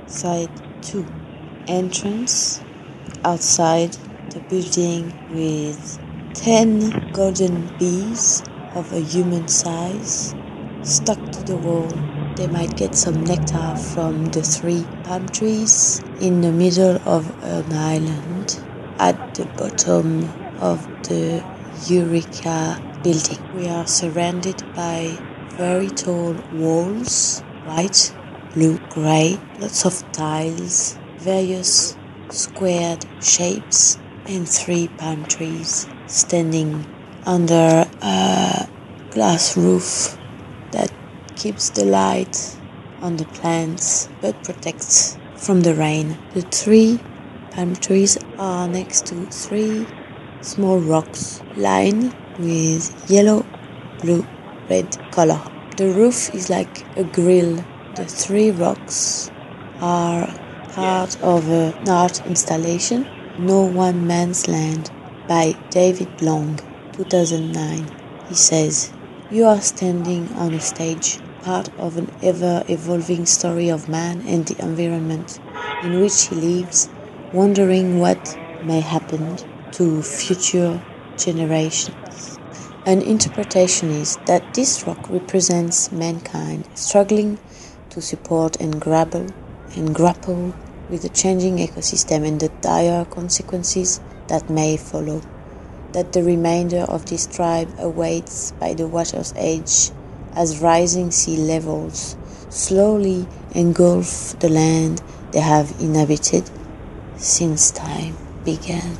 Side 2. Entrance. Outside the building with 10 golden bees of a human size stuck to the wall. They might get some nectar from the 3 palm trees in the middle of an island at the bottom of the Eureka building. We are surrounded by very tall walls, white, blue, grey, lots of tiles, various squared shapes, and 3 palm trees standing under a glass roof that keeps the light on the plants but protects from the rain. The 3 palm trees are next to 3 small rocks lined with yellow, blue, red color. The roof is like a grill. The 3 rocks are part of an art installation, No One Man's Land, by David Long, 2009. He says, "You are standing on a stage, part of an ever-evolving story of man and the environment in which he lives, wondering what may happen to future generations." An interpretation is that this rock represents mankind struggling to support and grapple with the changing ecosystem and the dire consequences that may follow. That the remainder of this tribe awaits by the water's edge as rising sea levels slowly engulf the land they have inhabited since time began.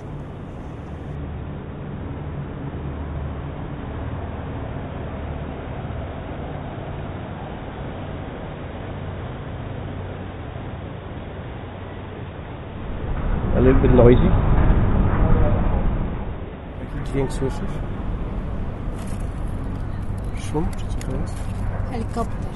A little bit noisy. Dźwięk słyszysz? Szum? Czy co to jest? Helikopter.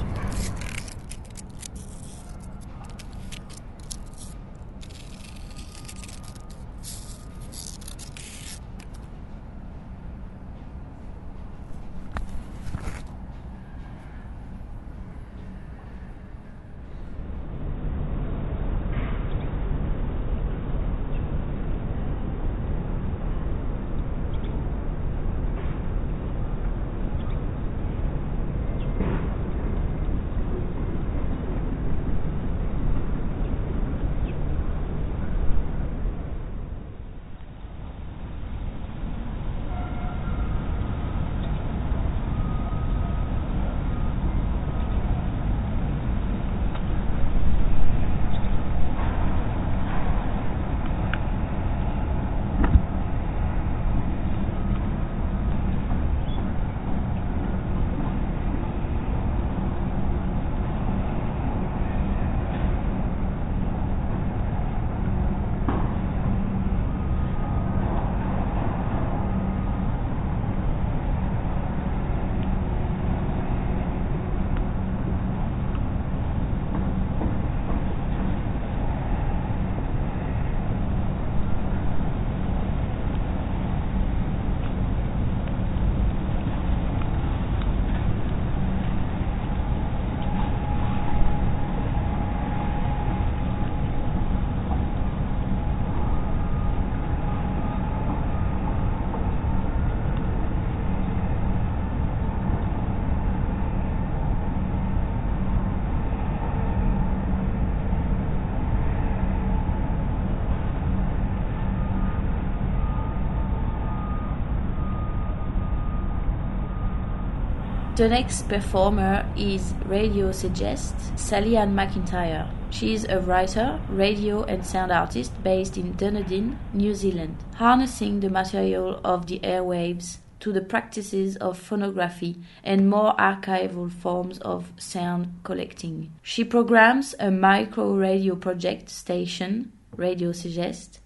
The next performer is Radio Suggest, Sally Ann McIntyre. She is a writer, radio and sound artist based in Dunedin, New Zealand, harnessing the material of the airwaves to the practices of phonography and more archival forms of sound collecting. She programs a micro-radio project station, Radio Suggest,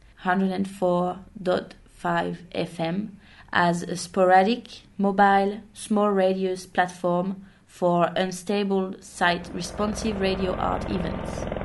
104.5 FM, as a sporadic, mobile, small radius platform for unstable, site-responsive radio art events.